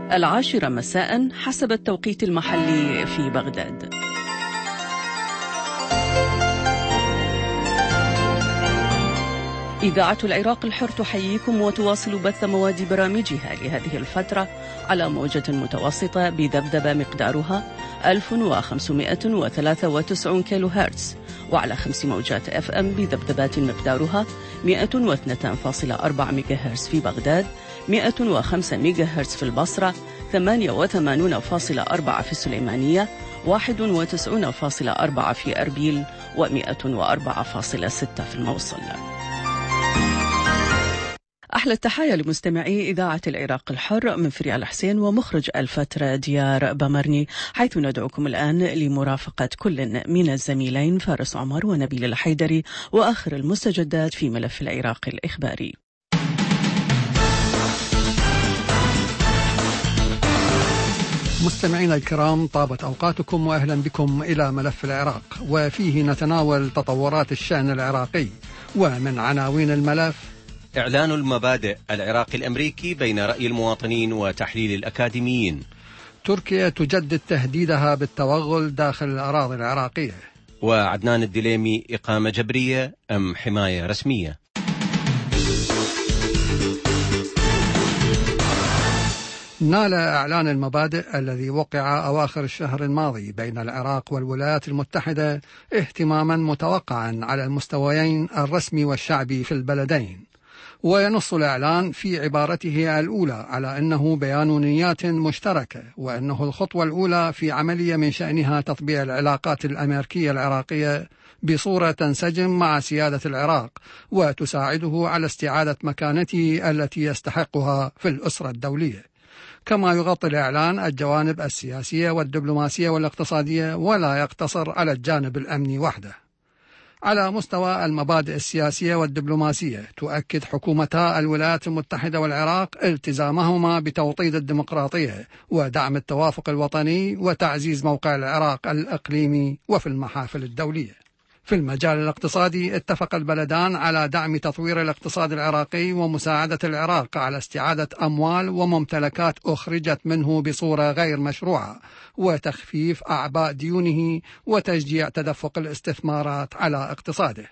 10 مساء حسب التوقيت المحلي في بغداد. إذاعة العراق الحر تحييكم وتواصل بث مواد برامجها لهذه الفترة على موجة متوسطة بذبذبة مقدارها 1593 كيلو هرتز، وعلى 5 موجات FM بذبذبات مقدارها 102.4 ميجا هرتز في بغداد، 105 ميجا هرتز في البصرة، 88.4 في السليمانية، 91.4 في أربيل، و104.6 في الموصل. أحلى التحايا لمستمعي إذاعة العراق الحر من فريال الحسين ومخرج الفترة ديار بمرني، حيث ندعوكم الآن لمرافقة كل من الزميلين فارس عمر ونبيل الحيدري وآخر المستجدات في ملف العراق الإخباري. مستمعينا الكرام، طابت أوقاتكم وأهلا بكم إلى ملف العراق، وفيه نتناول تطورات الشأن العراقي. ومن عناوين الملف: إعلان المبادئ العراقي الأمريكي بين رأي المواطنين وتحليل الأكاديميين. تركيا تجدد تهديدها بالتوغل داخل الأراضي العراقية. وعدنان الدليمي: إقامة جبرية أم حماية رسمية؟ نال إعلان المبادئ الذي وقع أواخر الشهر الماضي بين العراق والولايات المتحدة اهتماما متوقعا على المستويين الرسمي والشعبي في البلدين. وينص الإعلان في عبارته الأولى على أنه بيان نيات مشتركة، وأنه الخطوة الأولى في عملية من شأنها تطبيع العلاقات الأمريكية العراقية بصورة تنسجم مع سيادة العراق وتساعده على استعادة مكانته التي يستحقها في الأسرة الدولية. كما يغطي الإعلان الجوانب السياسية والدبلوماسية والاقتصادية، ولا يقتصر على الجانب الأمني وحده. على مستوى المبادئ السياسية والدبلوماسية، تؤكد حكومتا الولايات المتحدة والعراق التزامهما بتوطيد الديمقراطية ودعم التوافق الوطني وتعزيز موقع العراق الإقليمي وفي المحافل الدولية. في المجال الاقتصادي، اتفق البلدان على دعم تطوير الاقتصاد العراقي ومساعدة العراق على استعادة أموال وممتلكات أخرجت منه بصورة غير مشروعة، وتخفيف أعباء ديونه وتشجيع تدفق الاستثمارات على اقتصاده.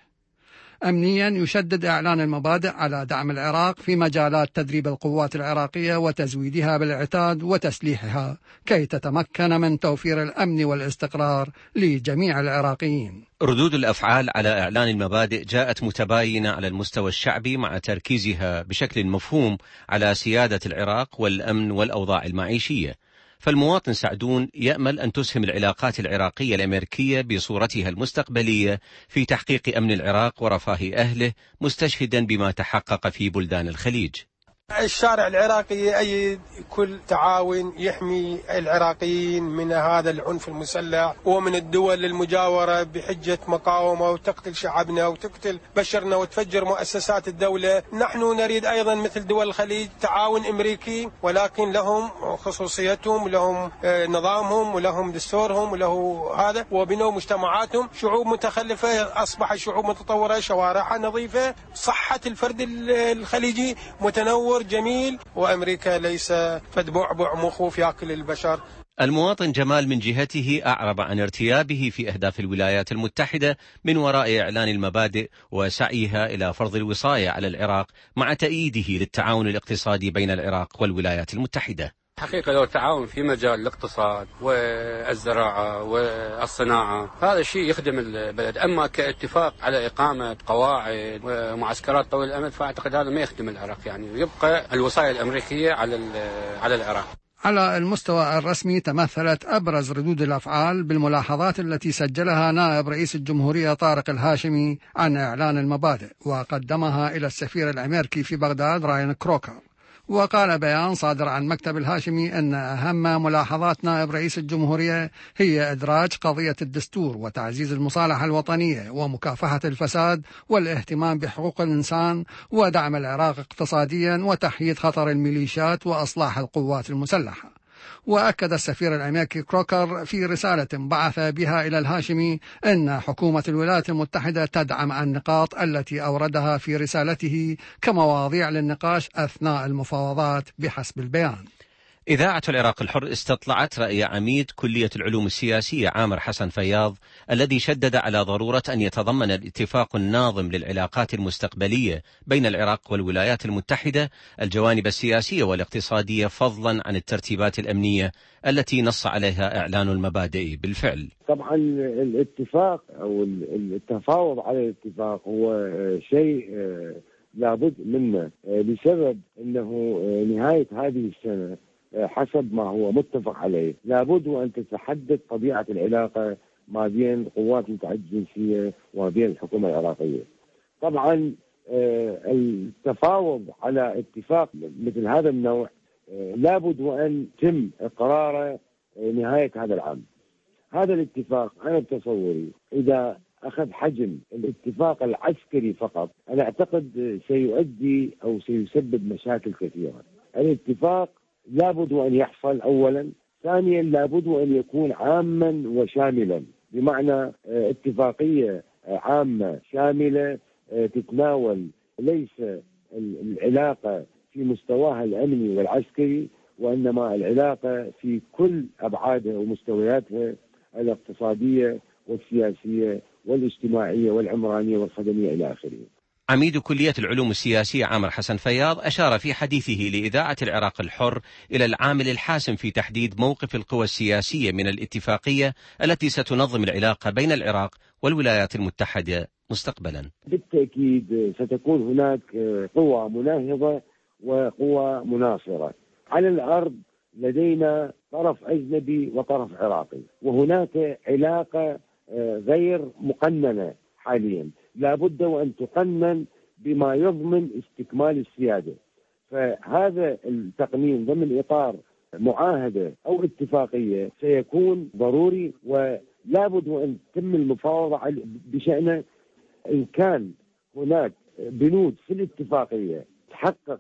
أمنيا، يشدد إعلان المبادئ على دعم العراق في مجالات تدريب القوات العراقية وتزويدها بالعتاد وتسليحها كي تتمكن من توفير الأمن والاستقرار لجميع العراقيين. ردود الأفعال على إعلان المبادئ جاءت متباينة على المستوى الشعبي، مع تركيزها بشكل مفهوم على سيادة العراق والأمن والأوضاع المعيشية. فالمواطن سعدون يأمل أن تسهم العلاقات العراقية الأمريكية بصورتها المستقبلية في تحقيق أمن العراق ورفاه أهله، مستشهدا بما تحقق في بلدان الخليج. الشارع العراقي يؤيد كل تعاون يحمي العراقيين من هذا العنف المسلح ومن الدول المجاورة بحجة مقاومة وتقتل شعبنا وتقتل بشرنا وتفجر مؤسسات الدولة. نحن نريد أيضا مثل دول الخليج تعاون أمريكي، ولكن لهم خصوصيتهم ولهم نظامهم ولهم دستورهم وله هذا، وبنوا مجتمعاتهم. شعوب متخلفة أصبحت شعوب متطورة، شوارعها نظيفة، صحة الفرد الخليجي متنور جميل، وأمريكا ليس فد بعبع مخوف يأكل البشر. المواطن جمال من جهته أعرب عن ارتيابه في أهداف الولايات المتحدة من وراء إعلان المبادئ وسعيها إلى فرض الوصاية على العراق، مع تأييده للتعاون الاقتصادي بين العراق والولايات المتحدة. حقيقة لو التعاون في مجال الاقتصاد والزراعة والصناعة هذا الشيء يخدم البلد، أما كاتفاق على إقامة قواعد ومعسكرات طويل الأمد فأعتقد هذا ما يخدم العراق، يعني يبقى الوصاية الأمريكية على العراق. على المستوى الرسمي، تمثلت أبرز ردود الأفعال بالملاحظات التي سجلها نائب رئيس الجمهورية طارق الهاشمي عن إعلان المبادئ، وقدمها إلى السفير الأمريكي في بغداد راين كروكر. وقال بيان صادر عن مكتب الهاشمي أن أهم ملاحظات نائب رئيس الجمهورية هي إدراج قضية الدستور وتعزيز المصالحة الوطنية ومكافحة الفساد والاهتمام بحقوق الإنسان ودعم العراق اقتصاديا وتحييد خطر الميليشيات وإصلاح القوات المسلحة. وأكد السفير الأمريكي كروكر في رسالة بعث بها إلى الهاشمي أن حكومة الولايات المتحدة تدعم النقاط التي أوردها في رسالته كمواضيع للنقاش أثناء المفاوضات بحسب البيان. إذاعة العراق الحر استطلعت رأي عميد كلية العلوم السياسية عامر حسن فياض الذي شدد على ضرورة أن يتضمن الاتفاق الناظم للعلاقات المستقبلية بين العراق والولايات المتحدة الجوانب السياسية والاقتصادية فضلا عن الترتيبات الأمنية التي نص عليها إعلان المبادئ بالفعل. طبعا الاتفاق أو التفاوض على الاتفاق هو شيء لابد منه لسبب أنه نهاية هذه السنة حسب ما هو متفق عليه لابد أن تتحدد طبيعة العلاقة ما بين القوات المتعددة الجنسية وما بين الحكومة العراقية. طبعا التفاوض على اتفاق مثل هذا النوع لابد وأن تم قراره نهاية هذا العام. هذا الاتفاق أنا بتصوري إذا أخذ حجم الاتفاق العسكري فقط أنا أعتقد سيؤدي أو سيسبب مشاكل كثيرة. الاتفاق لابد أن يحصل أولا، ثانيا لابد أن يكون عاما وشاملا، بمعنى اتفاقية عامة شاملة تتناول ليس العلاقة في مستواها الأمني والعسكري وإنما العلاقة في كل أبعادها ومستوياتها الاقتصادية والسياسية والاجتماعية والعمرانية والخدمية إلى آخره. عميد كلية العلوم السياسية عامر حسن فياض أشار في حديثه لإذاعة العراق الحر إلى العامل الحاسم في تحديد موقف القوى السياسية من الاتفاقية التي ستنظم العلاقة بين العراق والولايات المتحدة مستقبلا. بالتأكيد ستكون هناك قوى مناهضة وقوى مناصرة. على الأرض لدينا طرف أجنبي وطرف عراقي، وهناك علاقة غير مقننة حاليا لابد وأن تقنن بما يضمن استكمال السيادة. فهذا التقنين ضمن إطار معاهدة أو اتفاقية سيكون ضروري ولابد وأن تتم المفاوضة بشأنه. إن كان هناك بنود في الاتفاقية تحقق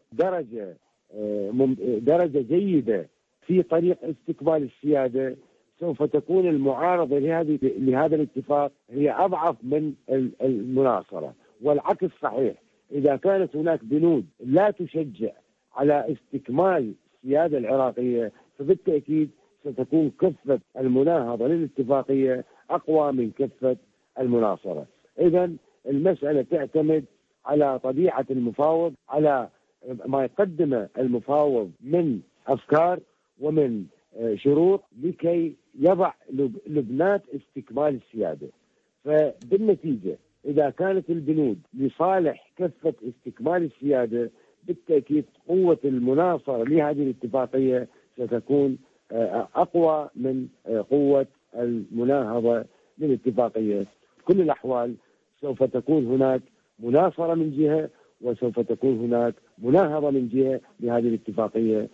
درجة جيدة في طريق استكمال السيادة سوف تكون المعارضة لهذا الاتفاق هي أضعف من المناصرة، والعكس صحيح. إذا كانت هناك بنود لا تشجع على استكمال السيادة العراقية فبالتأكيد ستكون كفة المناهضة للاتفاقية أقوى من كفة المناصرة. إذن المسألة تعتمد على طبيعة المفاوض، على ما يقدمه المفاوض من أفكار ومن شروط لكي يضع لبنات استكمال السيادة. فبالنتيجة إذا كانت البنود لصالح كفة استكمال السيادة بالتأكيد قوة المناصرة لهذه الاتفاقية ستكون أقوى من قوة المناهضة للاتفاقية. في كل الأحوال سوف تكون هناك مناصرة من جهة وسوف تكون هناك مناهضة من جهة لهذه الاتفاقية.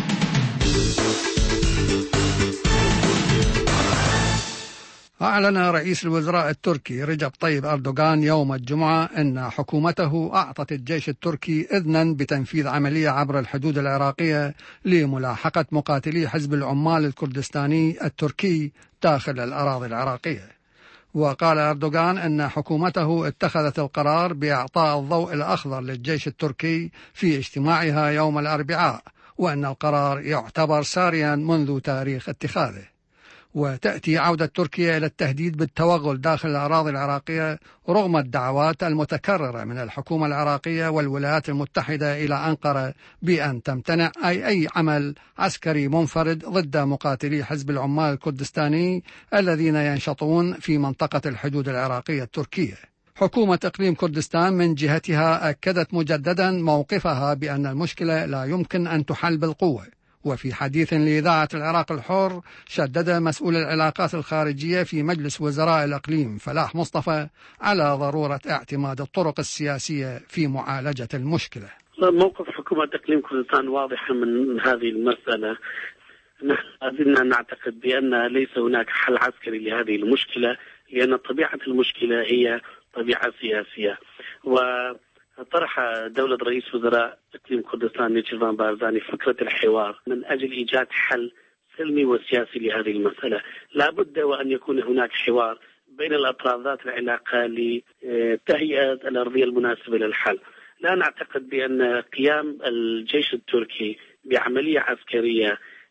أعلن رئيس الوزراء التركي رجب طيب أردوغان يوم الجمعة أن حكومته أعطت الجيش التركي إذنا بتنفيذ عملية عبر الحدود العراقية لملاحقة مقاتلي حزب العمال الكردستاني التركي داخل الأراضي العراقية. وقال أردوغان أن حكومته اتخذت القرار بإعطاء الضوء الأخضر للجيش التركي في اجتماعها يوم الأربعاء، وأن القرار يعتبر ساريا منذ تاريخ اتخاذه. وتأتي عودة تركيا إلى التهديد بالتوغل داخل الأراضي العراقية رغم الدعوات المتكررة من الحكومة العراقية والولايات المتحدة إلى أنقرة بأن تمتنع أي عمل عسكري منفرد ضد مقاتلي حزب العمال الكردستاني الذين ينشطون في منطقة الحدود العراقية التركية. حكومة إقليم كردستان من جهتها أكدت مجددا موقفها بأن المشكلة لا يمكن أن تحل بالقوة. وفي حديث لإذاعة العراق الحر شدد مسؤول العلاقات الخارجية في مجلس وزراء الإقليم فلاح مصطفى على ضرورة اعتماد الطرق السياسية في معالجة المشكلة. موقف حكومة إقليم كردستان واضح من هذه المسألة. نحن نعتقد بأن ليس هناك حل عسكري لهذه المشكلة، لأن طبيعة المشكلة هي طبيعة سياسية. طرح دولة رئيس وزراء إقليم كردستان نيتشيرفان بارزاني فكرة الحوار من أجل إيجاد حل سلمي وسياسي لهذه المسألة. لا بد وأن يكون هناك حوار بين الأطراف ذات العلاقة لتهيئة الأرضية المناسبة للحل. لا نعتقد بأن قيام الجيش التركي بعملية عسكرية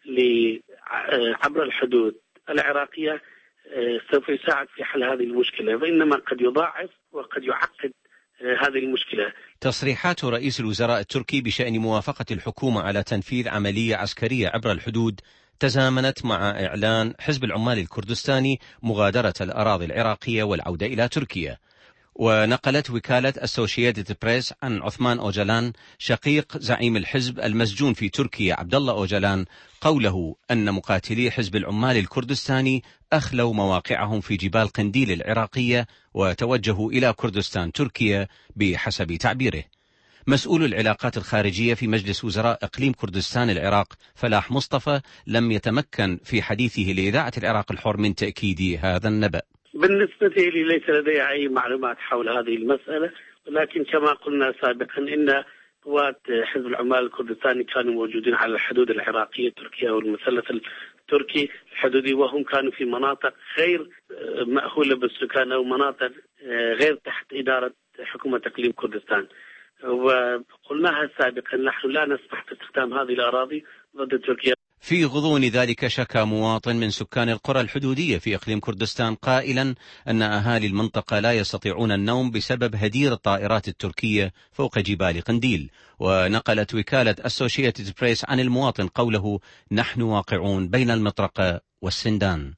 عبر الحدود العراقية سوف يساعد في حل هذه المشكلة، وإنما قد يضاعف وقد يعقد هذه المشكلة. تصريحات رئيس الوزراء التركي بشأن موافقة الحكومة على تنفيذ عملية عسكرية عبر الحدود تزامنت مع إعلان حزب العمال الكردستاني مغادرة الأراضي العراقية والعودة إلى تركيا. ونقلت وكالة أسوشيتد بريس عن عثمان أوجلان شقيق زعيم الحزب المسجون في تركيا عبد الله أوجلان قوله أن مقاتلي حزب العمال الكردستاني أخلوا مواقعهم في جبال قنديل العراقية وتوجهوا إلى كردستان تركيا بحسب تعبيره. مسؤول العلاقات الخارجية في مجلس وزراء إقليم كردستان العراق فلاح مصطفى لم يتمكن في حديثه لإذاعة العراق الحر من تأكيد هذا النبأ. بالنسبة لي ليس لدي أي معلومات حول هذه المسألة، ولكن كما قلنا سابقا إن قوات حزب العمال الكردستاني كانوا موجودين على الحدود العراقية التركية والمثلث التركي الحدودي، وهم كانوا في مناطق غير مأهولة بالسكان أو مناطق غير تحت إدارة حكومة إقليم كردستان. وقلناها سابقا نحن لا نسمح باستخدام هذه الأراضي ضد تركيا. في غضون ذلك شكى مواطن من سكان القرى الحدودية في إقليم كردستان قائلا أن أهالي المنطقة لا يستطيعون النوم بسبب هدير الطائرات التركية فوق جبال قنديل. ونقلت وكالة أسوشيتد بريس عن المواطن قوله نحن واقعون بين المطرقة والسندان.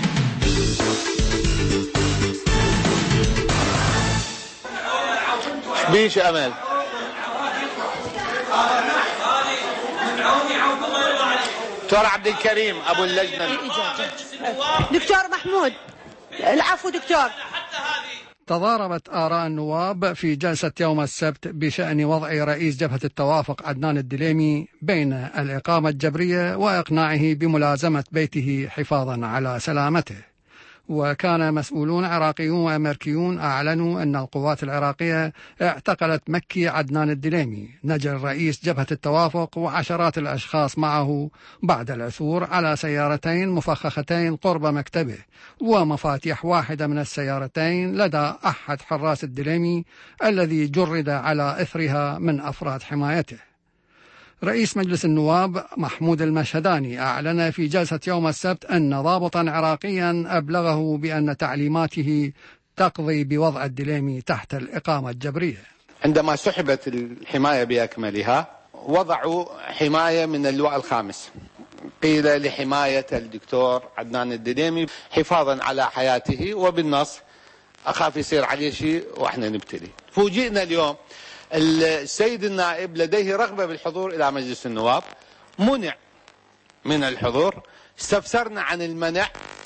بيش أمل دكتور عبد الكريم أبو اللجنة. دكتور محمود العفو دكتور. تضاربت آراء النواب في جلسة يوم السبت بشأن وضع رئيس جبهة التوافق عدنان الدليمي بين الإقامة الجبرية وإقناعه بملازمة بيته حفاظا على سلامته. وكان مسؤولون عراقيون وأمريكيون أعلنوا أن القوات العراقية اعتقلت مكي عدنان الدليمي نجل رئيس جبهة التوافق وعشرات الأشخاص معه بعد العثور على سيارتين مفخختين قرب مكتبه ومفاتيح واحدة من السيارتين لدى أحد حراس الدليمي الذي جرد على إثرها من أفراد حمايته. رئيس مجلس النواب محمود المشهداني أعلن في جلسة يوم السبت أن ضابطا عراقيا أبلغه بأن تعليماته تقضي بوضع الدليمي تحت الإقامة الجبرية. عندما سحبت الحماية بأكملها وضعوا حماية من اللواء الخامس، قيل لحماية الدكتور عدنان الدليمي حفاظا على حياته، وبالنص أخاف يصير عليه شيء وإحنا نبتلي. فوجئنا اليوم السيد النائب لديه رغبة بالحضور إلى مجلس النواب، منع من الحضور. استفسرنا عن المنع،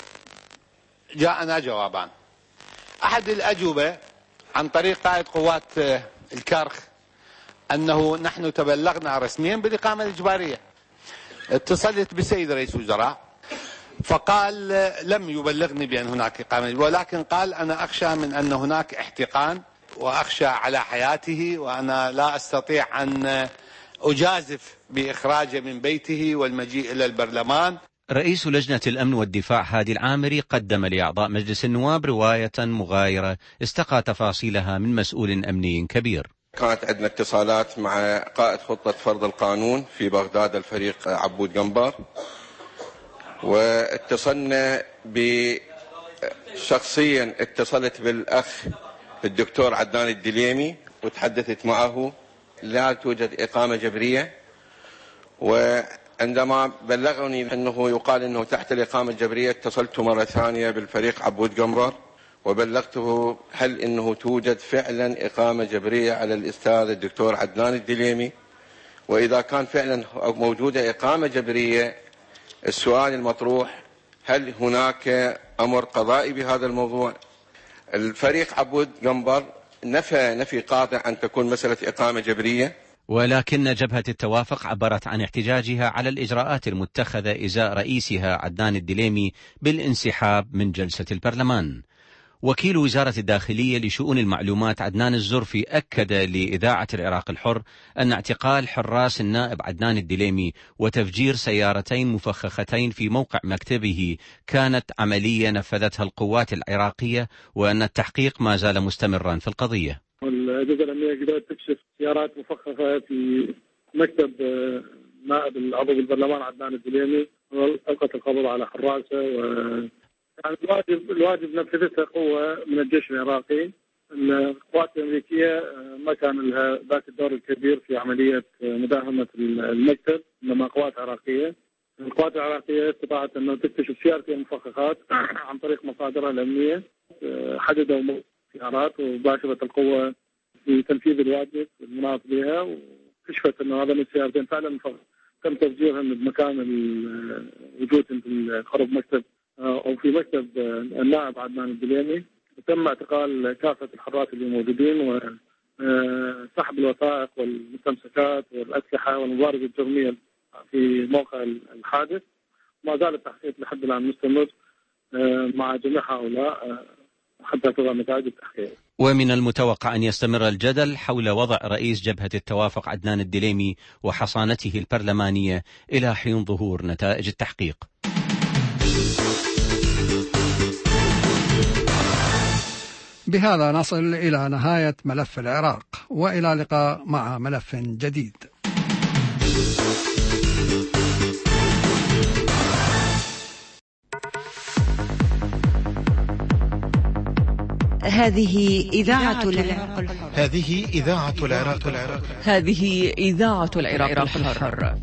جاءنا جوابان. أحد الأجوبة عن طريق قائد قوات الكرخ أنه نحن تبلغنا رسميا بالإقامة الإجبارية. اتصلت بالسيد رئيس الوزراء فقال لم يبلغني بأن هناك إقامة، ولكن قال أنا أخشى من أن هناك احتقان وأخشى على حياته، وأنا لا أستطيع أن أجازف بإخراجه من بيته والمجيء إلى البرلمان. رئيس لجنة الأمن والدفاع هادي العامري قدم لأعضاء مجلس النواب رواية مغايرة استقى تفاصيلها من مسؤول أمني كبير. كانت عندنا اتصالات مع قائد خطة فرض القانون في بغداد الفريق عبود قنبر، واتصلنا شخصيا اتصلت بالأخ الدكتور عدنان الدليمي وتحدثت معه، لا توجد إقامة جبرية. وعندما بلغني أنه يقال أنه تحت الإقامة الجبرية اتصلت مرة ثانية بالفريق عبود قنبر وبلغته هل أنه توجد فعلا إقامة جبرية على الأستاذ الدكتور عدنان الدليمي، وإذا كان فعلا موجودة إقامة جبرية السؤال المطروح هل هناك أمر قضائي بهذا الموضوع. الفريق عبود قنبر نفي قاطع أن تكون مسألة إقامة جبرية، ولكن جبهة التوافق عبرت عن احتجاجها على الإجراءات المتخذة إزاء رئيسها عدنان الدليمي بالانسحاب من جلسة البرلمان. وكيل وزارة الداخلية لشؤون المعلومات عدنان الزرفي أكد لإذاعة العراق الحر أن اعتقال حراس النائب عدنان الدليمي وتفجير سيارتين مفخختين في موقع مكتبه كانت عملية نفذتها القوات العراقية، وأن التحقيق ما زال مستمرا في القضية. الأجهزة الأمنية قدرت تكشف سيارات مفخخة في مكتب النائب العضو بالبرلمان عدنان الدليمي ألقت القبض على حراسه يعني الواجب نفذتها قوة من الجيش العراقي. القوات الأمريكية ما كان لها ذاك الدور الكبير في عملية مداهمة المكتب، إنما قوات عراقية. القوات العراقية استطاعت أن تكتشف سيارة المفخخات عن طريق مصادرها الأمنية، حددوا سيارات وباشرت القوة في تنفيذ الواجب المناط بها، وكشفت أن هذا من السيارتين فعلا تم تفجيرهم بمكان وجود قرب مكتب أو في مكتب النائب عدنان الدليمي. وتم اعتقال كافة الحراس اللي موجودين وسحب الوثائق والمستمسكات والأسلحة والمبارز الجرمية في موقع الحادث. ما زال التحقيق لحد الآن مستمر مع جميع هؤلاء حتى تظهر نتائج التحقيق. ومن المتوقع أن يستمر الجدل حول وضع رئيس جبهة التوافق عدنان الدليمي وحصانته البرلمانية إلى حين ظهور نتائج التحقيق. بهذا نصل إلى نهاية ملف العراق، وإلى لقاء مع ملف جديد. هذه إذاعة العراق الحر. هذه إذاعة العراق الحر. هذه إذاعة العراق الحر.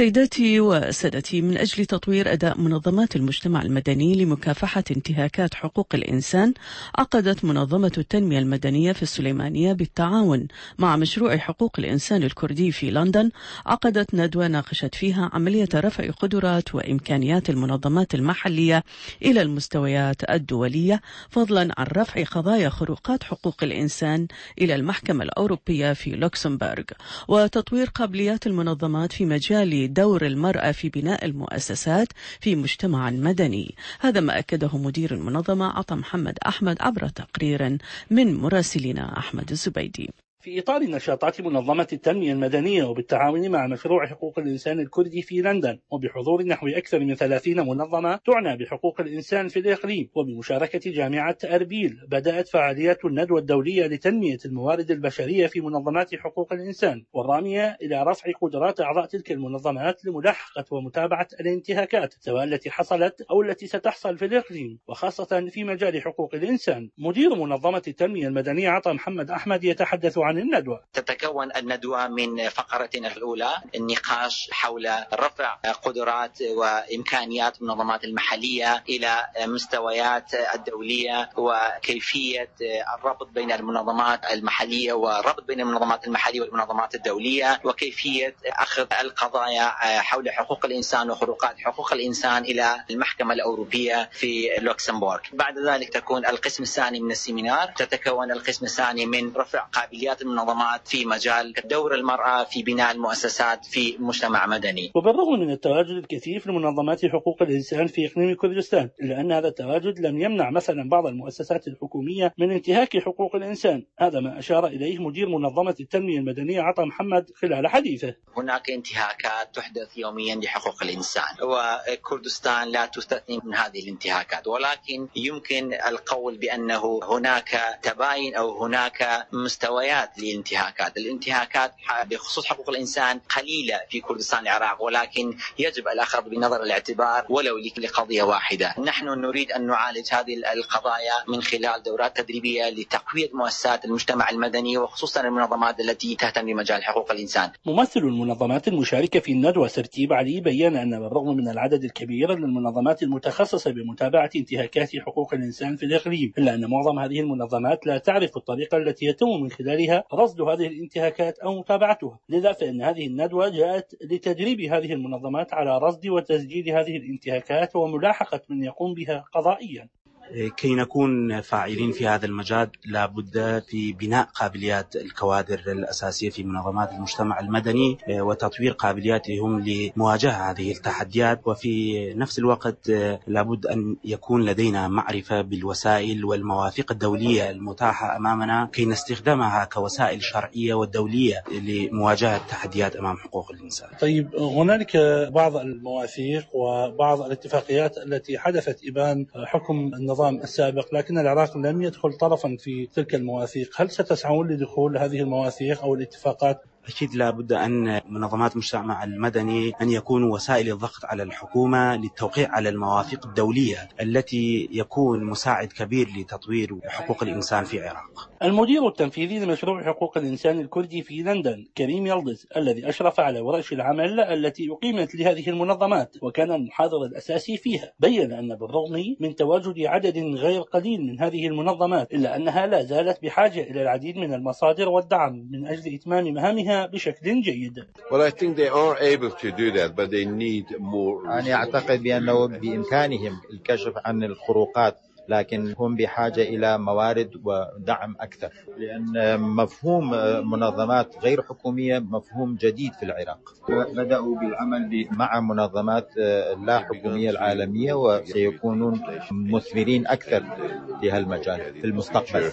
سيداتي وسادتي، من أجل تطوير أداء منظمات المجتمع المدني لمكافحة انتهاكات حقوق الإنسان، عقدت منظمة التنمية المدنية في السليمانية بالتعاون مع مشروع حقوق الإنسان الكردي في لندن عقدت ندوة ناقشت فيها عملية رفع قدرات وإمكانيات المنظمات المحلية إلى المستويات الدولية، فضلا عن رفع قضايا خروقات حقوق الإنسان إلى المحكمة الأوروبية في لوكسمبورغ، وتطوير قابليات المنظمات في مجال دور المرأة في بناء المؤسسات في مجتمع مدني. هذا ما أكده مدير المنظمة عطا محمد أحمد عبر تقرير من مراسلنا أحمد الزبيدي. في إطار نشاطات منظمة التنمية المدنية وبالتعاون مع مشروع حقوق الإنسان الكردي في لندن، وبحضور نحو أكثر من 30 منظمة تعنى بحقوق الإنسان في الإقليم وبمشاركة جامعة أربيل، بدأت فعاليات الندوة الدولية لتنمية الموارد البشرية في منظمات حقوق الإنسان، والرامية إلى رفع قدرات أعضاء تلك المنظمات لملاحقة ومتابعة الانتهاكات سواء التي حصلت أو التي ستحصل في الإقليم، وخاصة في مجال حقوق الإنسان. مدير منظمة التنمية المدنية عطا محمد أحمد يتحدث عن الندوة. تتكون الندوة من فقرتين الأولى النقاش حول رفع قدرات وإمكانيات المنظمات المحلية إلى مستويات الدولية، وكيفية الربط بين المنظمات المحلية والربط بين المنظمات المحلية والمنظمات الدولية، وكيفية أخذ القضايا حول حقوق الإنسان وخروقات حقوق الإنسان إلى المحكمة الأوروبية في لوكسمبورغ. بعد ذلك تكون القسم الثاني من السيمينار، تتكون القسم الثاني من رفع قابليات المنظمات في مجال دور المرأة في بناء المؤسسات في مجتمع مدني. وبالرغم من التواجد الكثير في منظمات حقوق الإنسان في إقليم كردستان، إلا أن هذا التواجد لم يمنع مثلا بعض المؤسسات الحكومية من انتهاك حقوق الإنسان. هذا ما أشار إليه مدير منظمة التنمية المدنية عطا محمد خلال حديثه. هناك انتهاكات تحدث يوميا لحقوق الإنسان، وكردستان لا تستثني من هذه الانتهاكات، ولكن يمكن القول بأنه هناك تباين أو هناك مستويات الانتهاكات بخصوص حقوق الإنسان قليلة في كردستان العراق، ولكن يجب الأخذ بنظر الاعتبار ولو لقضية واحدة. نحن نريد أن نعالج هذه القضايا من خلال دورات تدريبية لتقوية مؤسسات المجتمع المدني وخصوصا المنظمات التي تهتم بمجال حقوق الإنسان. ممثل المنظمات المشاركة في الندوة سرتيب علي بيّن أن بالرغم من العدد الكبير للمنظمات المتخصصة بمتابعة انتهاكات حقوق الإنسان في الإقليم، إلا أن معظم هذه المنظمات لا تعرف الطريقة التي يتم من خلالها رصد هذه الانتهاكات أو متابعتها. لذا فإن هذه الندوة جاءت لتدريب هذه المنظمات على رصد وتسجيل هذه الانتهاكات وملاحقة من يقوم بها قضائيا. كي نكون فاعلين في هذا المجال لابد في بناء قابليات الكوادر الأساسية في منظمات المجتمع المدني وتطوير قابلياتهم لمواجهة هذه التحديات، وفي نفس الوقت لابد أن يكون لدينا معرفة بالوسائل والمواثيق الدولية المتاحة أمامنا كي نستخدمها كوسائل شرعية والدولية لمواجهة التحديات أمام حقوق الإنسان. طيب، هنالك بعض المواثيق وبعض الاتفاقيات التي حدثت إبان حكم النظام السابق، لكن العراق لم يدخل طرفا في تلك المواثيق. هل ستسعون لدخول هذه المواثيق أو الاتفاقات؟ أكيد لابد أن منظمات المجتمع المدني أن يكونوا وسائل الضغط على الحكومة للتوقيع على المواثيق الدولية التي يكون مساعد كبير لتطوير حقوق الإنسان في العراق. المدير التنفيذي لمشروع حقوق الإنسان الكردي في لندن كريم يلدز، الذي أشرف على ورش العمل التي أقيمت لهذه المنظمات وكان المحاضر الأساسي فيها، بيّن أن بالرغم من تواجد عدد غير قليل من هذه المنظمات إلا أنها لا زالت بحاجة إلى العديد من المصادر والدعم من أجل إتمام مهامها بشكل جيد. أنا أعتقد بأنه بإمكانهم الكشف عن الخروقات، لكن هم بحاجة إلى موارد ودعم أكثر، لأن مفهوم منظمات غير حكومية مفهوم جديد في العراق. بدأوا بالعمل مع منظمات لا حكومية العالمية وسيكونون مثمرين أكثر في هالمجال في المستقبل.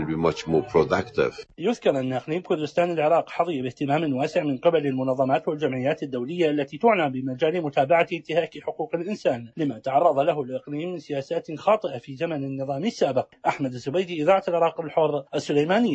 يذكر أن إقليم كردستان العراق حظي باهتمام واسع من قبل المنظمات والجمعيات الدولية التي تعنى بمجال متابعة انتهاك حقوق الإنسان، لما تعرض له الإقليم من سياسات خاطئة في زمن النظام السابق. أحمد الزبيدي، إذاعة العراق الحر، السليمانية.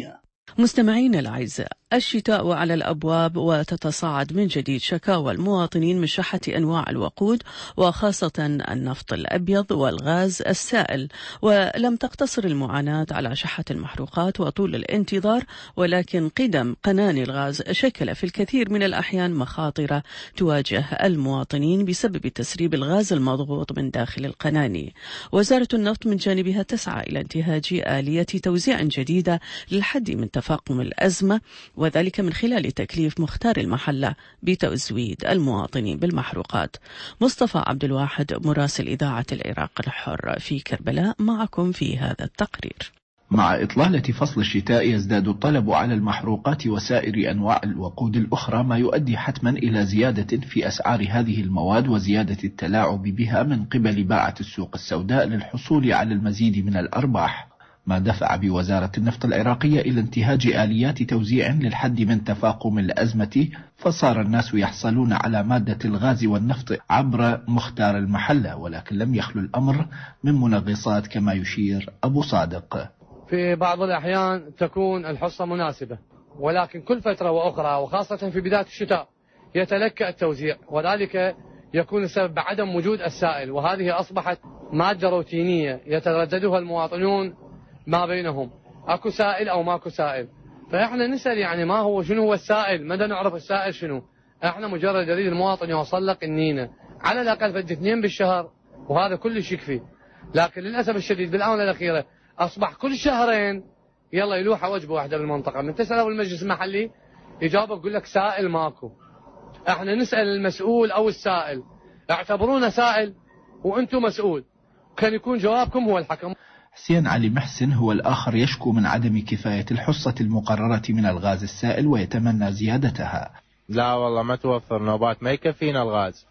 مستمعين الأعزاء، الشتاء على الأبواب وتتصاعد من جديد شكاوى المواطنين من شحة أنواع الوقود وخاصة النفط الأبيض والغاز السائل، ولم تقتصر المعاناة على شحة المحروقات وطول الانتظار، ولكن قدم قناني الغاز شكل في الكثير من الأحيان مخاطر تواجه المواطنين بسبب تسريب الغاز المضغوط من داخل القناني. وزارة النفط من جانبها تسعى إلى انتهاج آلية توزيع جديدة للحد من تفاقم الأزمة، وذلك من خلال تكليف مختار المحلة بتزويد المواطنين بالمحروقات. مصطفى عبد الواحد مراسل إذاعة العراق الحر في كربلاء معكم في هذا التقرير. مع إطلالة فصل الشتاء يزداد الطلب على المحروقات وسائر أنواع الوقود الأخرى، ما يؤدي حتما إلى زيادة في أسعار هذه المواد وزيادة التلاعب بها من قبل باعة السوق السوداء للحصول على المزيد من الأرباح، ما دفع بوزارة النفط العراقية إلى انتهاج آليات توزيع للحد من تفاقم الأزمة، فصار الناس يحصلون على مادة الغاز والنفط عبر مختار المحلة، ولكن لم يخلو الأمر من منغصات كما يشير أبو صادق. في بعض الأحيان تكون الحصة مناسبة، ولكن كل فترة وأخرى وخاصة في بداية الشتاء يتلكأ التوزيع، وذلك يكون السبب بعدم وجود السائل، وهذه أصبحت مادة روتينية يترددها المواطنون ما بينهم، اكو سائل او ماكو سائل. فاحنا نسال يعني ما هو شنو هو السائل، مدى نعرف السائل شنو؟ احنا مجرد نريد المواطن يوصل لك النينه على الاقل فد 2 بالشهر، وهذا كلش يكفي. لكن للاسف الشديد بالاونه الاخيره اصبح كل شهرين يلا يلوحه وجبه واحده بالمنطقه، من تساله بالمجلس المحلي يجاوبك يقول لك سائل ماكو. احنا نسال المسؤول او السائل، اعتبرونا سائل وانتم مسؤول، كان يكون جوابكم هو الحكم. حسين علي محسن هو الآخر يشكو من عدم كفاية الحصة المقررة من الغاز السائل ويتمنى زيادتها. لا والله ما توفر نوبات، ما يكفينا الغاز.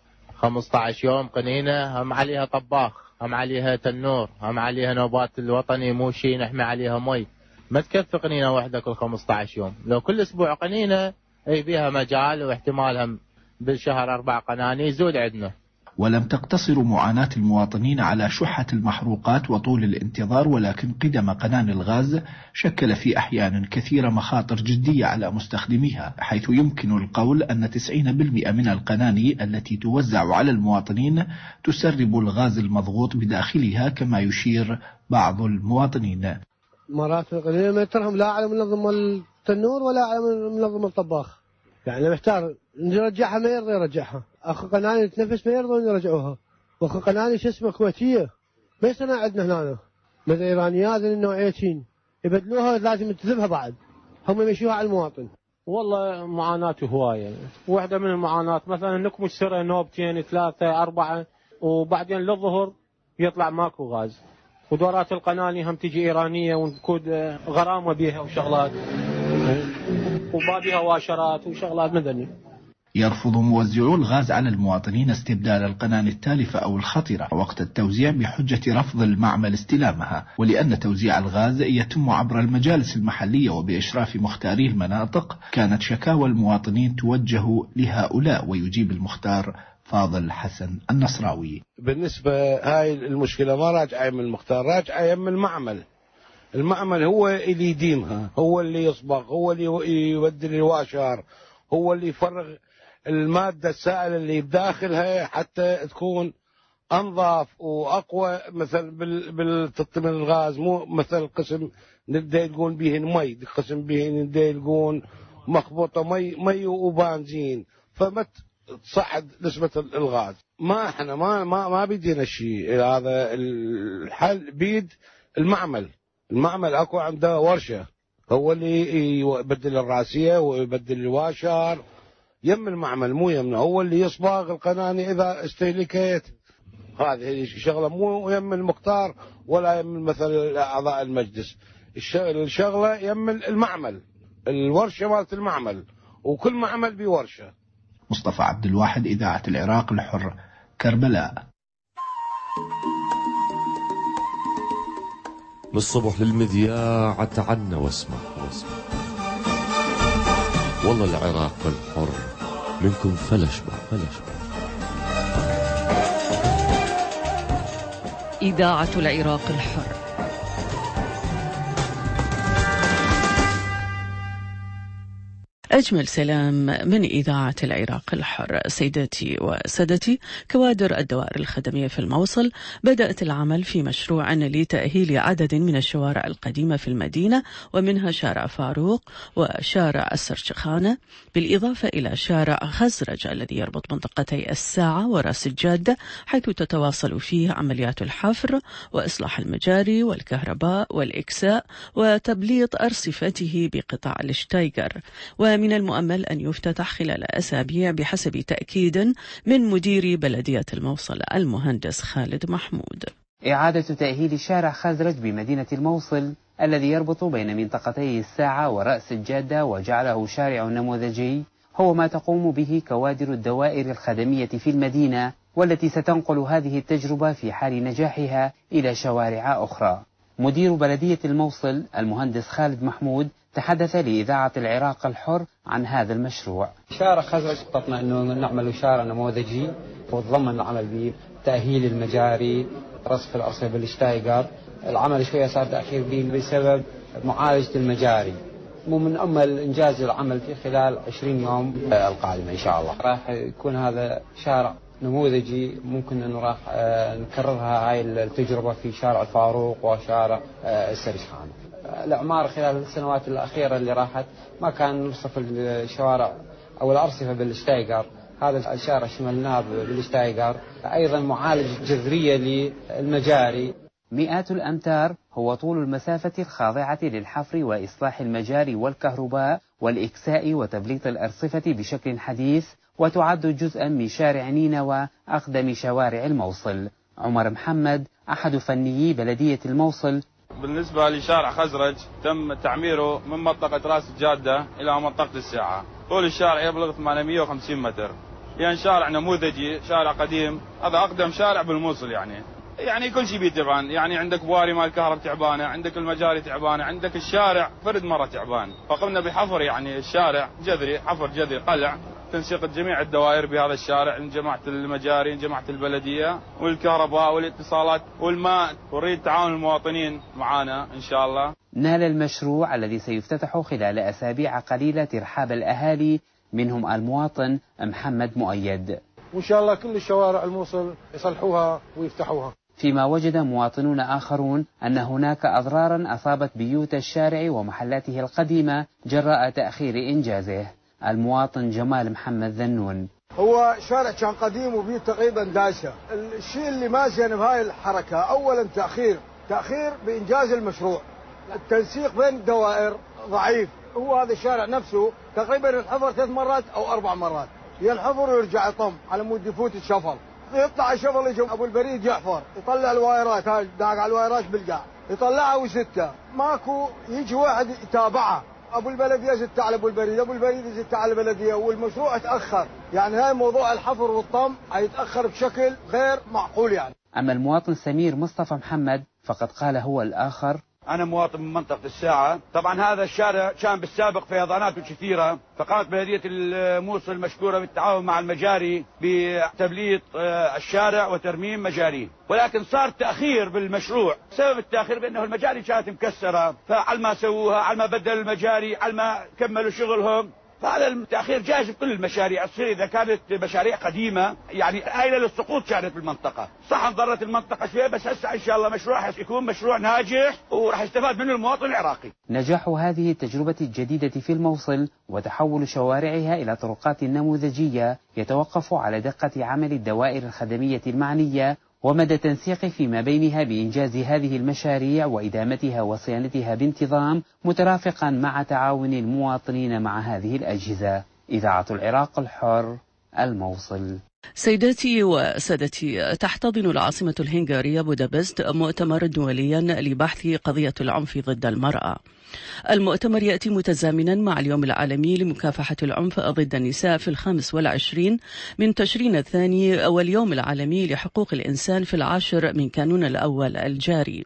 15 يوم قنينة، هم عليها طباخ، هم عليها تنور، هم عليها نوبات الوطني مو شي نحمي عليها مي، ما تكفي قنينة واحدة كل 15 يوم. لو كل أسبوع قنينة أي بيها مجال واحتمالها بالشهر 4 قناني يزود عندنا. ولم تقتصر معاناة المواطنين على شحة المحروقات وطول الانتظار، ولكن قدم قناني الغاز شكل في أحيان كثيرة مخاطر جدية على مستخدميها، حيث يمكن القول أن 90% من القناني التي توزع على المواطنين تسرب الغاز المضغوط بداخلها، كما يشير بعض المواطنين. مرات القنينة ترهم لا على منظم التنور ولا على منظم الطباخ، يعني محتار نرجعها ما يرضى يرجعها. اخو قناني تنفس ما يرضون يرجعوها، واخو قناني شو اسمه كويتيه ما يصنع عندنا هنا، مثل ايرانيات النوعيتين يبدلوها لازم تذبها بعد، هم يمشوها على المواطن. والله معاناته هوايه، واحده من المعاناه مثلا نكمل سره نوبتين 3 4 وبعدين للظهر يطلع ماكو غاز، ودورات القناني هم تجي ايرانيه ونكود غرامه بيها وشغلات وبابيها واشرات وشغلات مدني. يرفض موزعو الغاز على المواطنين استبدال القناني التالفة أو الخطرة وقت التوزيع بحجة رفض المعمل استلامها، ولأن توزيع الغاز يتم عبر المجالس المحلية وبإشراف مختاري المناطق، كانت شكاوى المواطنين توجه لهؤلاء. ويجيب المختار فاضل حسن النصراوي. بالنسبة هاي المشكلة ما راجعة من المختار، راجعة من المعمل. المعمل هو اللي يديمها، هو اللي يصبغ، هو اللي يبدل الواشر، هو اللي يفرغ المادة السائلة اللي بداخلها حتى تكون أنظف وأقوى، مثل بالتطمين الغاز، مو مثل قسم نبدأ يلقون بيهن مي، قسم بيهن نبدأ يلقون مخبوطة مي وبنزين، فما تصعد نسبة الغاز. ما احنا ما بيدينا الشيء هذا، الحل بيد المعمل. المعمل اكو عنده ورشة، هو اللي يبدل الراسية ويبدل الواشر، يم المعمل مو يمنا، هو اللي يصبغ القناني إذا استهلكت. هذه شغلة مو يم المختار ولا يم مثل أعضاء المجلس، الشغلة يم المعمل، الورشة مالت المعمل، وكل معمل بورشة. مصطفى عبد الواحد، إذاعة العراق الحر، كربلاء. من الصبح للمذياع تعنا واسمع والله العراق الحر منكم فلشبع. إذاعة العراق الحر. أجمل سلام من إذاعة العراق الحر. سيداتي وسادتي، كوادر الدوائر الخدمية في الموصل بدأت العمل في مشروع لتأهيل عدد من الشوارع القديمة في المدينة، ومنها شارع فاروق وشارع السرشخانة، بالإضافة إلى شارع خزرج الذي يربط منطقتي الساعة وراس الجادة، حيث تتواصل فيه عمليات الحفر وإصلاح المجاري والكهرباء والإكساء وتبليط أرصفته بقطاع الشتايغر. ومن المؤمل أن يفتتح خلال أسابيع بحسب تأكيد من مدير بلدية الموصل المهندس خالد محمود. إعادة تأهيل شارع خزرج بمدينة الموصل الذي يربط بين منطقتي الساعة ورأس الجادة وجعله شارع نموذجي هو ما تقوم به كوادر الدوائر الخدمية في المدينة، والتي ستنقل هذه التجربة في حال نجاحها إلى شوارع أخرى. مدير بلدية الموصل المهندس خالد محمود تحدث لإذاعة العراق الحر عن هذا المشروع. شارع خزرج خططنا أنه نعمل شارع نموذجي وتضمن العمل بتأهيل المجاري، رصف الأرصفة بالشتايغر. العمل شوية صار تأخير به بسبب معالجة المجاري، ومن أمل إنجاز العمل في خلال 20 يوم القادمة إن شاء الله. راح يكون هذا شارع نموذجي، ممكن أنه راح نكررها هاي التجربة في شارع الفاروق وشارع السرشخان. الأعمار خلال السنوات الأخيرة اللي راحت ما كان نصف الشوارع أو الأرصفة بالشتايغر، هذا الشارع شملناه بالشتايغر، أيضا معالجة جذرية للمجاري. مئات الأمتار هو طول المسافة الخاضعة للحفر وإصلاح المجاري والكهرباء والإكساء وتبليط الأرصفة بشكل حديث، وتعد جزءا من شارع نينوى أقدم شوارع الموصل. عمر محمد أحد فنيي بلدية الموصل. بالنسبة لشارع خزرج تم تعميره من منطقة راس الجادة إلى منطقة الساعة، طول الشارع يبلغ 850 متر، يعني شارع نموذجي، شارع قديم، هذا أقدم شارع بالموصل. يعني كل شيء بيتعبان، يعني عندك بواري مال الكهرب تعبانة، عندك المجاري تعبانة، عندك الشارع فرد مرة تعبان، فقمنا بحفر يعني الشارع جذري، حفر جذري قلع، تنسيق جميع الدوائر بهذا الشارع، من جماعة المجاري، من جماعة البلدية والكهرباء والاتصالات والماء، ونريد تعاون المواطنين معنا إن شاء الله. نال المشروع الذي سيفتتح خلال أسابيع قليلة ترحاب الأهالي، منهم المواطن محمد مؤيد. وإن شاء الله كل الشوارع الموصل يصلحوها ويفتحوها. فيما وجد مواطنون آخرون أن هناك أضرارا أصابت بيوت الشارع ومحلاته القديمة جراء تأخير إنجازه. المواطن جمال محمد ذنون. هو شارع كان قديم وبيوت تقريبا دايسة. الشيء اللي ما زين بهاي الحركة أولا تأخير بإنجاز المشروع، التنسيق بين الدوائر ضعيف. هو هذا الشارع نفسه تقريبا الحفر 3 مرات أو 4 مرات، ينحفر ويرجع يطم على مود يفوت الشفل، يطلع الشفل يجي أبو البريد يحفر، يطلع الوايرات، هاي داق على الوايرات بالقاع، يطلعها وستة، ماكو يجي واحد يتابعها. ابو البلديه زدت على ابو البريد زدت على البلديه، والمشروع تاخر. يعني هاي موضوع الحفر والطم هيتاخر بشكل غير معقول يعني. اما المواطن سمير مصطفى محمد فقد قال هو الاخر: أنا مواطن من منطقة الساعة. طبعا هذا الشارع كان بالسابق فيضانات كثيرة، فقامت بلدية الموصل مشكورة بالتعاون مع المجاري بتبليط الشارع وترميم مجاريه، ولكن صار تأخير بالمشروع. سبب التأخير بأنه المجاري كانت مكسرة، فعلى ما سووها، على ما بدلوا المجاري، على ما كملوا شغلهم، فهذا التأخير جايز بكل المشاريع تصير إذا كانت مشاريع قديمة، يعني آيلة للسقوط كانت بالمنطقة. صح انضرت المنطقة شوية، بس هسه إن شاء الله مشروع يكون مشروع ناجح وراح يستفاد منه المواطن العراقي. نجاح هذه التجربة الجديدة في الموصل وتحول شوارعها إلى طرقات نموذجية يتوقف على دقة عمل الدوائر الخدمية المعنية ومدى التنسيق فيما بينها بإنجاز هذه المشاريع وإدامتها وصيانتها بانتظام، مترافقا مع تعاون المواطنين مع هذه الأجهزة. إذاعة العراق الحر، الموصل. سيداتي وسادتي، تحتضن العاصمة الهنغارية بودابست مؤتمر دوليا لبحث قضية العنف ضد المرأة. المؤتمر يأتي متزامنا مع اليوم العالمي لمكافحة العنف ضد النساء في 25 من تشرين الثاني، واليوم العالمي لحقوق الإنسان في 10 من كانون الأول الجاري.